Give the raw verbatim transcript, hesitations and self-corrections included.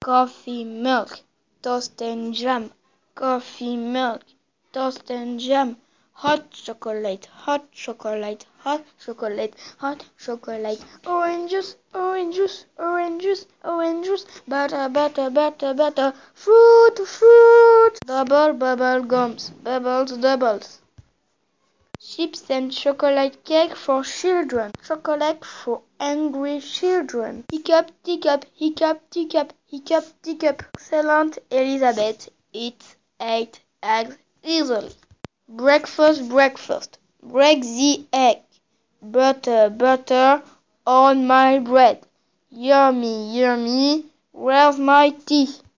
coffee, milk, toast and jam, coffee, milk, toast and jam, hot chocolate, hot chocolate, hot chocolate, hot chocolate, orange juice, orange juice, orange juice, orange juice, butter, butter, butter, butter, fruit, fruit, double bubble gums, bubbles, doubles. Chips and chocolate cake for children. Chocolate for angry children. Hiccup, teacup, hiccup, teacup, hiccup, teacup. Excellent Elizabeth eats eight eggs easily. Breakfast, breakfast. Break the egg. Butter, butter on my bread. Yummy, yummy. Where's my tea?